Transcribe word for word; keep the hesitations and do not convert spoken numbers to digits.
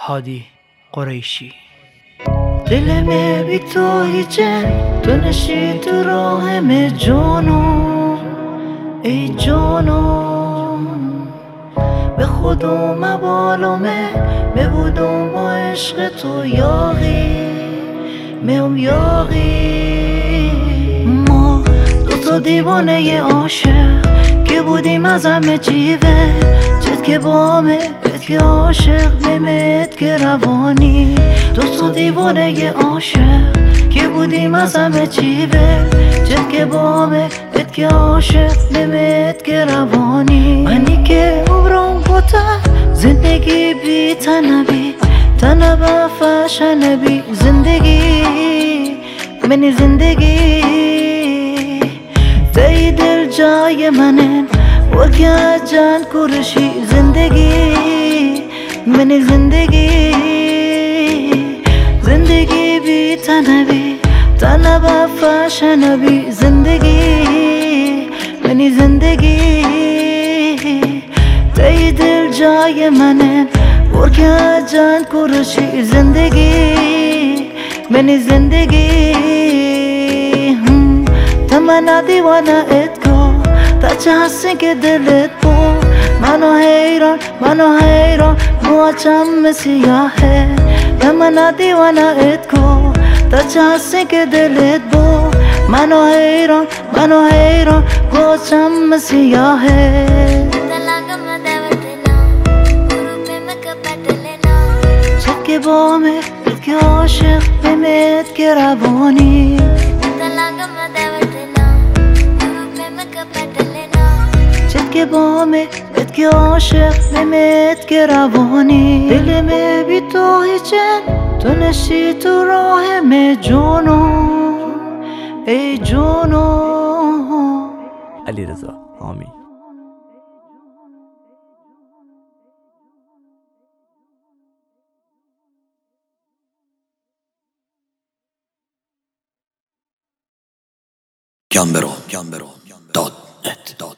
هادی قریشی. دل من بی تو هیچه، تو نشی تو راهم جانم ای جانم. به خودم مبالمه ببودم با عشق تو یاغی میم یاغی. ما دوتا دیوانه عاشق که بودیم از همه جیوه، چت که بامه بد که عاشق نمید که روانی. دوتا دیوانه عاشق که بودیم از همه جیوه، چت که بامه بد که عاشق نمید که روانی. منی که عمرم بوده زندگی بی تنبی، تنبه فشن بی زندگی منی زندگی. تی دل جای منن وگه جان کرشی زندگی منی زندگی. زندگی بی تنبی تنبه فشن بی زندگی منی زندگی. تی دل جای منن وگه جان کرشی زندگی منی زندگی. تمنا دیوانه ات کو تا چه هستی که دلت بود، منو حیران منو حیران موچم سیاهه. تمنا دیوانه ات کو تا چه هستی که دلت بود، منو حیران منو حیران موچم سیاهه. چت که بامه بد که عاشق بمید که روانی. چت که بامه بد که عاشق نمید که روانی. دل من بی تو هیچه، تو نشی تو راهم جانم ای جانم. علیرضا حامی. Gambero, Gambero, dot net.